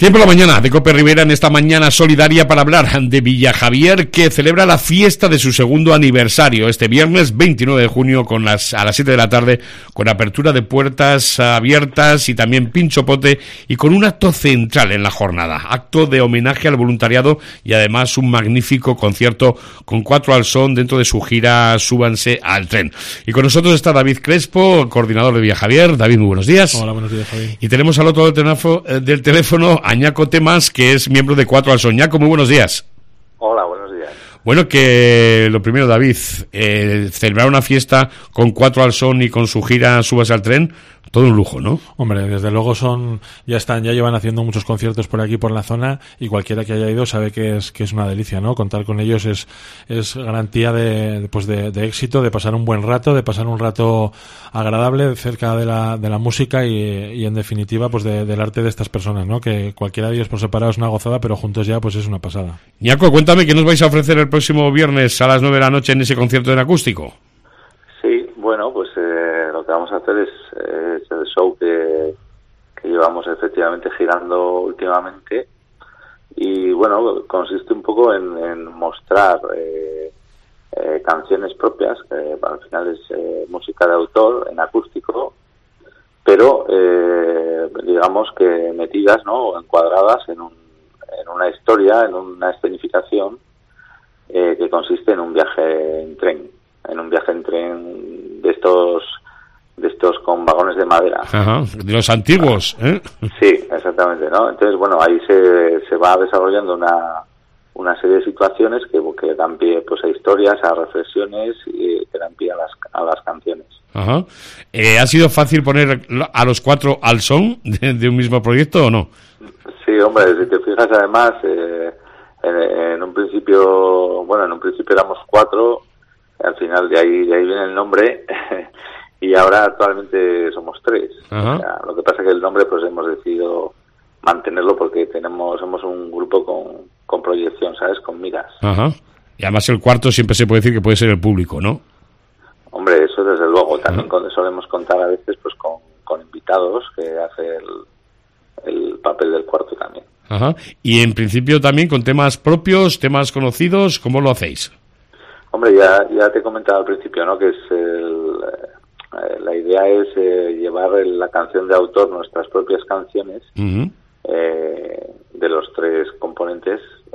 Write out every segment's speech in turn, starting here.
Tiempo de la mañana de Cope Rivera en esta mañana solidaria para hablar de Villajavier, que celebra la fiesta de su segundo aniversario este viernes 29 de junio a las 7 de la tarde, con apertura de puertas abiertas y también pinchopote, y con un acto central en la jornada, acto de homenaje al voluntariado y además un magnífico concierto con 4 al son dentro de su gira Súbanse al Tren. Y con nosotros está David Crespo, coordinador de Villajavier. David, muy buenos días. Hola, buenos días, Javi. Y tenemos al otro del teléfono a Ñaco Temas, que es miembro de 4 al son. Ñaco, muy buenos días. Hola, buenos días. Bueno, que lo primero, David, celebrar una fiesta con 4 al son y con su gira Súbase al Tren, todo un lujo, ¿no? Hombre, desde luego ya llevan haciendo muchos conciertos por aquí, por la zona, y cualquiera que haya ido sabe que es una delicia, ¿no? Contar con ellos es garantía de éxito, de pasar un buen rato, de pasar un rato agradable cerca de la música y en definitiva, pues del arte de estas personas, ¿no? Que cualquiera de ellos por separado es una gozada, pero juntos ya, pues es una pasada. Ñaco, cuéntame, ¿qué nos vais a ofrecer el próximo viernes a las 9 de la noche en ese concierto en acústico? Sí, bueno, pues lo que vamos a hacer es el show que llevamos efectivamente girando últimamente, y bueno, consiste un poco en mostrar canciones propias, que al final es música de autor en acústico, pero digamos que metidas, ¿no?, o encuadradas en una historia, en una escenificación que consiste en un viaje en tren, de estos con vagones de madera. Ajá, de los antiguos, ¿eh? Sí, exactamente, ¿no? Entonces, bueno, ahí se va desarrollando una serie de situaciones que dan pie, pues, a historias, a reflexiones, y que dan pie a las canciones. Ajá. ¿Ha sido fácil poner a los 4 al son de un mismo proyecto o no? Sí, hombre, si te fijas, además, en un principio éramos 4, al final de ahí viene el nombre, y ahora actualmente somos 3. Ajá. O sea, lo que pasa es que el nombre, pues, hemos decidido mantenerlo porque somos un grupo con proyección, ¿sabes?, con miras. Ajá. Y además el cuarto siempre se puede decir que puede ser el público, ¿no? Hombre, eso desde luego. También solemos contar a veces, pues, con invitados que hace el papel del cuarto también. Ajá. Y en principio también con temas propios, temas conocidos, ¿cómo lo hacéis? Hombre, ya te he comentado al principio, ¿no?, que la idea es llevar la canción de autor, nuestras propias canciones, Uh-huh. De los 3 componentes,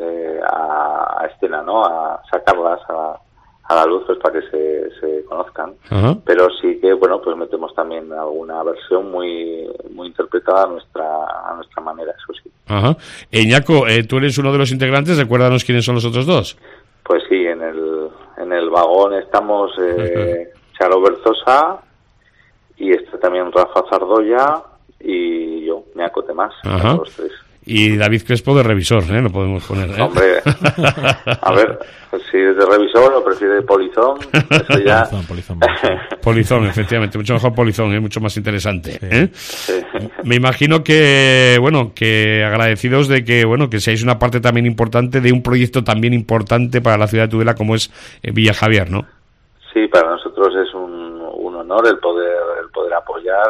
a escena, ¿no?, a sacarlas a la luz, pues, para que se conozcan. Uh-huh. Pero sí que, bueno, pues metemos también alguna versión muy muy interpretada a nuestra manera, eso sí. Ajá. Ñaco, tú eres uno de los integrantes, recuérdanos quiénes son los otros 2. Pues sí, en el vagón estamos Charo Berzosa, y está también Rafa Zardoya, y yo, Ñaco Temas, los 3. Y David Crespo de revisor, lo podemos poner, ¿eh? Hombre, a ver, si es de revisor o prefiere polizón, eso ya... Polizón, efectivamente, mucho mejor polizón, mucho más interesante, sí. ¿eh? Sí. Me imagino que agradecidos de que seáis una parte también importante de un proyecto también importante para la ciudad de Tudela como es Villajavier, ¿no? Sí, para nosotros es un honor el poder apoyar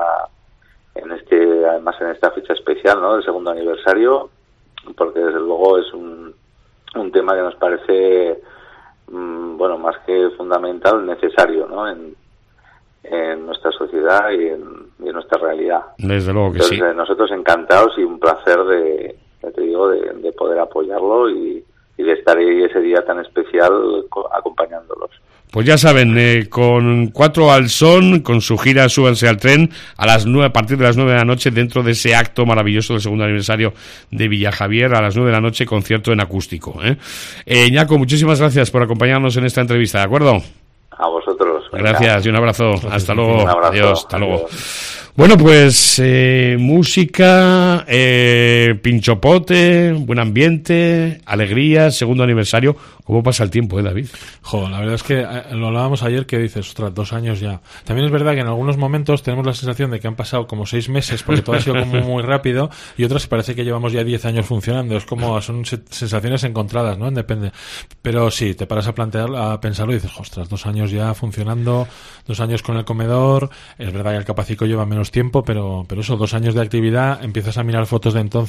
además en esta fecha especial, ¿no?, del segundo aniversario, porque desde luego es un tema que nos parece más que fundamental, necesario, ¿no?, en nuestra sociedad y en nuestra realidad. Desde luego que entonces, sí. Nosotros encantados y un placer de poder apoyarlo y de estar ahí ese día tan especial acompañándolos. Pues ya saben, con 4 al son, con su gira Súbanse al Tren, a partir de las 9 de la noche, dentro de ese acto maravilloso del segundo aniversario de Villajavier, a las 9 de la noche, concierto en acústico. Ñaco, muchísimas gracias por acompañarnos en esta entrevista, ¿de acuerdo? A vosotros. Gracias y un abrazo. Hasta luego. Un abrazo. Adiós. Hasta luego. Bueno, pues música, pinchopote, buen ambiente, alegría, segundo aniversario. ¿Cómo pasa el tiempo, David? La verdad es que lo hablábamos ayer, que dices, ostras, 2 años ya. También es verdad que en algunos momentos tenemos la sensación de que han pasado como 6 meses, porque todo ha sido como muy rápido, y otras parece que llevamos ya 10 años funcionando. Es como, son sensaciones encontradas, ¿no? Depende. Pero sí, te paras a pensarlo y dices, ostras, 2 años ya funcionando, 2 años con el comedor. Es verdad que el Capacico lleva menos tiempo, pero eso, 2 años de actividad, empiezas a mirar fotos de entonces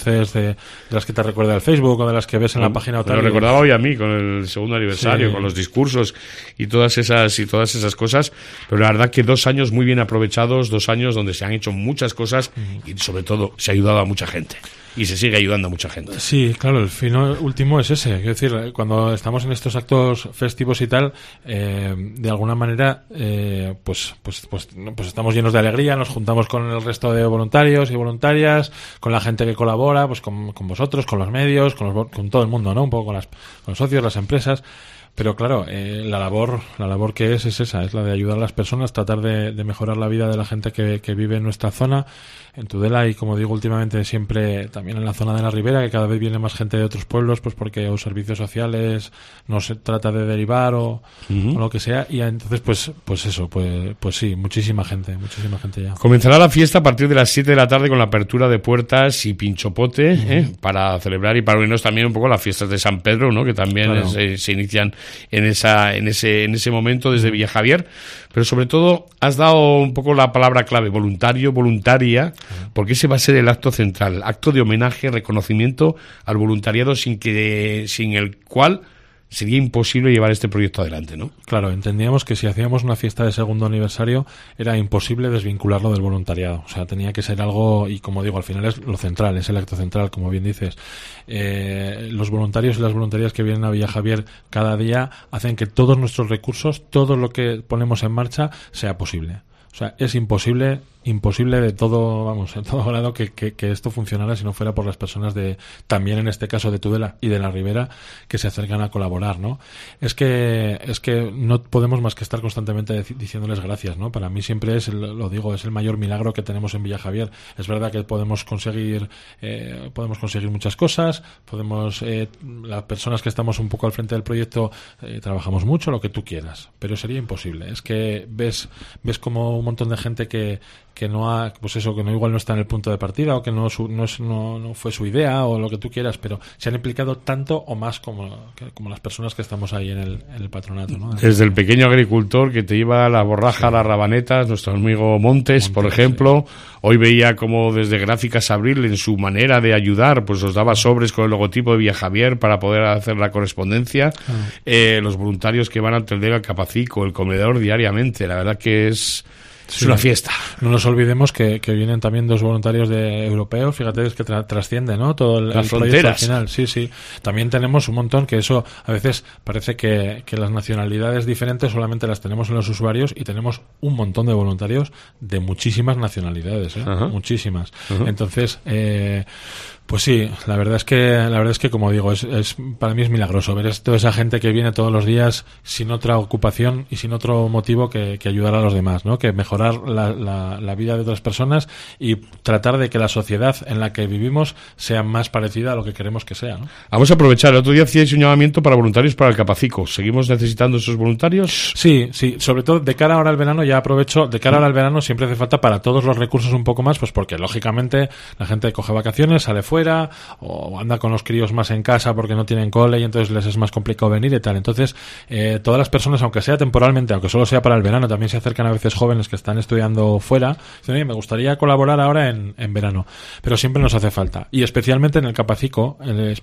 conoces, de las que te recuerda el Facebook o de las que ves en la página o tal. Lo recordaba hoy a mí con el segundo aniversario, sí, con los discursos y todas esas cosas, pero la verdad que 2 años muy bien aprovechados, 2 años donde se han hecho muchas cosas y sobre todo se ha ayudado a mucha gente. Y se sigue ayudando a mucha gente. Sí, claro, el fin último es ese. Quiero decir, cuando estamos en estos actos festivos y tal, de alguna manera, pues estamos llenos de alegría, nos juntamos con el resto de voluntarios y voluntarias, con la gente que colabora, pues con vosotros, con los medios, con todo el mundo, ¿no? Un poco con los socios, las empresas. Pero claro, la labor que es esa, es la de ayudar a las personas, tratar de mejorar la vida de la gente que vive en nuestra zona, en Tudela, y como digo últimamente siempre también en la zona de la Ribera, que cada vez viene más gente de otros pueblos, pues porque los servicios sociales no se trata de derivar o lo que sea, y entonces pues sí, muchísima gente ya. Comenzará la fiesta a partir de las 7 de la tarde con la apertura de puertas y pinchopote, para celebrar y para unirnos también un poco a las fiestas de San Pedro, ¿no? Que también claro, se inician en ese momento desde Villajavier, pero sobre todo has dado un poco la palabra clave, voluntario, voluntaria, porque ese va a ser el acto central, acto de homenaje, reconocimiento al voluntariado sin el cual sería imposible llevar este proyecto adelante, ¿no? Claro, entendíamos que si hacíamos una fiesta de segundo aniversario era imposible desvincularlo del voluntariado. O sea, tenía que ser algo, y como digo, al final es lo central, es el acto central, como bien dices. Los voluntarios y las voluntarias que vienen a Villajavier cada día hacen que todos nuestros recursos, todo lo que ponemos en marcha, sea posible. O sea, es imposible de todo, vamos, en todo grado que esto funcionara si no fuera por las personas también en este caso de Tudela y de la Ribera, que se acercan a colaborar, ¿no? Es que no podemos más que estar constantemente diciéndoles gracias, ¿no? Para mí siempre es el mayor milagro que tenemos en Villajavier. Es verdad que podemos conseguir muchas cosas, las personas que estamos un poco al frente del proyecto trabajamos mucho, lo que tú quieras, pero sería imposible. Es que ves como un montón de gente que no igual no está en el punto de partida, o que no fue su idea, o lo que tú quieras, pero se han implicado tanto o más como las personas que estamos ahí en el patronato, ¿no? Desde el pequeño agricultor que te lleva la borraja, sí, las rabanetas, nuestro amigo Montes, por ejemplo, sí. Hoy veía como desde Gráficas Abril, en su manera de ayudar, pues os daba sobres con el logotipo de Villajavier para poder hacer la correspondencia. Los voluntarios que van al Tendero, al Capacico, el comedor diariamente, la verdad que es una fiesta. No nos olvidemos que vienen también 2 voluntarios europeos, fíjate, es que trasciende, ¿no? Todo el fronteras. Final. Sí. También tenemos un montón, que eso a veces parece que las nacionalidades diferentes solamente las tenemos en los usuarios, y tenemos un montón de voluntarios de muchísimas nacionalidades, muchísimas. Entonces, pues sí, la verdad es que como digo, para mí es milagroso ver toda esa gente que viene todos los días sin otra ocupación y sin otro motivo que ayudar a los demás, ¿no? Que mejorar la vida de otras personas y tratar de que la sociedad en la que vivimos sea más parecida a lo que queremos que sea, ¿no? Vamos a aprovechar, el otro día hacíais un llamamiento para voluntarios para el Capacico. ¿Seguimos necesitando esos voluntarios? Sí, sobre todo de cara ahora al verano, ya aprovecho, de cara ahora al verano siempre hace falta para todos los recursos un poco más, pues porque lógicamente la gente coge vacaciones, sale fuera, o anda con los críos más en casa porque no tienen cole y entonces les es más complicado venir y tal. Entonces, todas las personas, aunque sea temporalmente, aunque solo sea para el verano, también se acercan a veces jóvenes que están estudiando fuera, dicen, oye, me gustaría colaborar ahora en verano, pero siempre nos hace falta, y especialmente en el Capacico,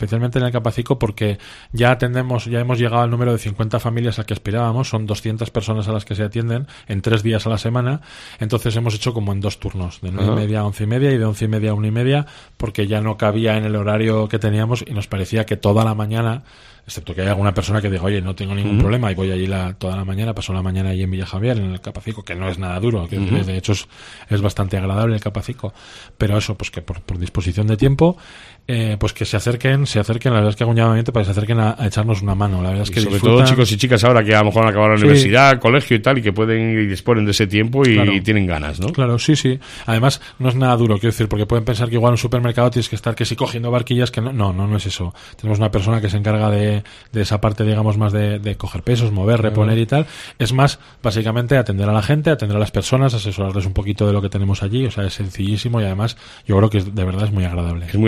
porque ya hemos llegado al número de 50 familias al que aspirábamos, son 200 personas a las que se atienden en 3 días a la semana, entonces hemos hecho como en 2 turnos, de 9:30 a 11:30 y de 11:30 a 1:30, porque ya no cabía en el horario que teníamos y nos parecía que toda la mañana, excepto que hay alguna persona que diga, oye, no tengo ningún problema y voy allí toda la mañana, paso la mañana allí en Villajavier, en el Capacico, que no es nada duro, que de hecho es bastante agradable el Capacico, pero eso, pues que por disposición de tiempo, pues que se acerquen, la verdad es que hago un llamamiento para que se acerquen a echarnos una mano, la verdad es que sobre todo chicos y chicas ahora que a lo mejor han acabado la universidad, colegio y tal, y que pueden ir y disponen de ese tiempo y tienen ganas, ¿no? Claro, sí. Además, no es nada duro, quiero decir, porque pueden pensar que igual en un supermercado tienes que estar que si cogiendo barquillas, que no es eso. Tenemos una persona que se encarga de esa parte, digamos, más de coger pesos, mover, reponer y tal. Es más, básicamente, atender a la gente, atender a las personas, asesorarles un poquito de lo que tenemos allí, o sea, es sencillísimo y además yo creo que de verdad es muy agradable. Es muy agradable.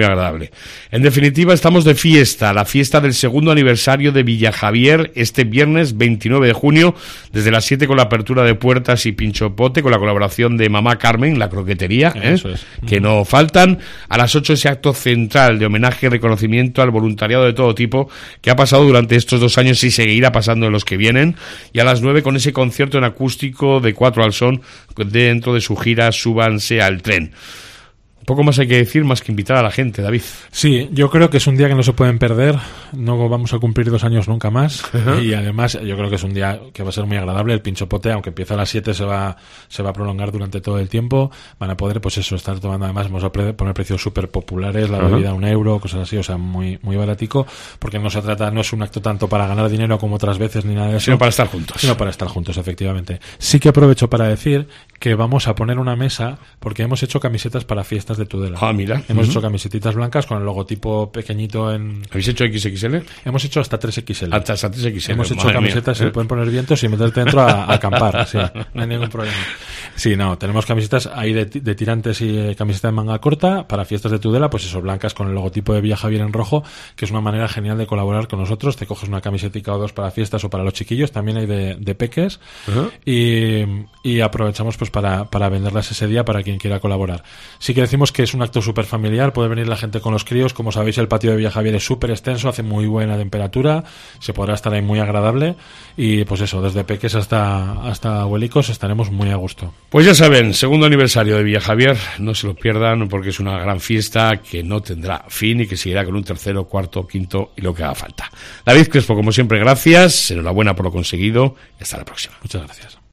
tarde. En definitiva, estamos de fiesta, la fiesta del segundo aniversario de Villajavier, este viernes 29 de junio, desde las 7 con la apertura de puertas y pinchopote, con la colaboración de Mamá Carmen, la croquetería, que no faltan. A las 8 ese acto central de homenaje y reconocimiento al voluntariado de todo tipo que ha pasado durante estos 2 años y seguirá pasando en los que vienen. Y a las 9 con ese concierto en acústico de 4 al Son dentro de su gira Súbanse al tren. Poco más hay que decir, más que invitar a la gente, David. Sí, yo creo que es un día que no se pueden perder. No vamos a cumplir 2 años nunca más. Y además, yo creo que es un día que va a ser muy agradable. El pinchopote, aunque empieza a las 7, se va a prolongar durante todo el tiempo. Van a poder, pues eso, estar tomando. Además, vamos a poner precios súper populares. La bebida €1, cosas así, o sea, muy baratico. Porque no se trata, no es un acto tanto para ganar dinero como otras veces, ni nada de eso. Sino para estar juntos. Sino para estar juntos, efectivamente. Sí que aprovecho para decir que vamos a poner una mesa, porque hemos hecho camisetas para fiestas de Tudela. Ah, mira. Hemos hecho camisetitas blancas con el logotipo pequeñito en... ¿Habéis hecho XXL? Hemos hecho hasta 3XL. Hasta 3XL. Hemos hecho camisetas, se pueden poner vientos y meterte dentro a acampar. Sí, no hay ningún problema. Sí, no, tenemos camisetas ahí de tirantes y camiseta de manga corta para fiestas de Tudela, pues eso, blancas con el logotipo de Villajavier en rojo, que es una manera genial de colaborar con nosotros. Te coges una camisetica o 2 para fiestas o para los chiquillos, también hay de peques, y aprovechamos pues para venderlas ese día para quien quiera colaborar. Sí que decimos que es un acto súper familiar, puede venir la gente con los críos. Como sabéis, el patio de Villajavier es súper extenso, hace muy buena temperatura, se podrá estar ahí muy agradable, y pues eso, desde peques hasta abuelicos estaremos muy a gusto. Pues ya saben, segundo aniversario de Villajavier, no se lo pierdan porque es una gran fiesta que no tendrá fin y que seguirá con un tercero, cuarto, quinto y lo que haga falta. David Crespo, como siempre, gracias, enhorabuena por lo conseguido y hasta la próxima. Muchas gracias.